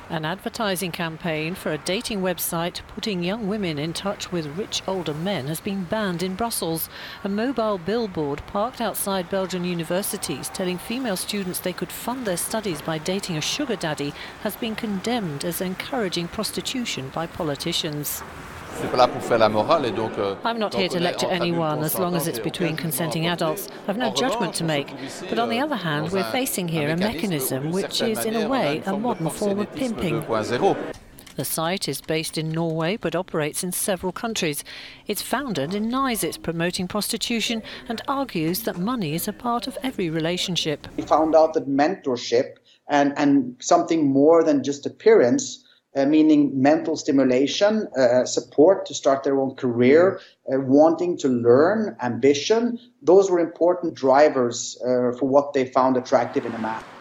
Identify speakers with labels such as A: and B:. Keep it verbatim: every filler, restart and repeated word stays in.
A: An advertising campaign for a dating website putting young women in touch with rich older men has been banned in Brussels. A mobile billboard parked outside Belgian universities telling female students they could fund their studies by dating a sugar daddy has been condemned as encouraging prostitution by politicians. I'm not here to lecture anyone as long as it's between consenting adults. I've no judgment to make. But on the other hand, we're facing here a mechanism which is, in a way, a modern form of pimping. The site is based in Norway but operates in several countries. Its founder denies it's promoting prostitution and argues that money is a part of every relationship.
B: We found out that mentorship and, and something more than just appearance, Uh, meaning mental stimulation, uh, support to start their own career, uh, wanting to learn, ambition. Those were important drivers uh, for what they found attractive in a man.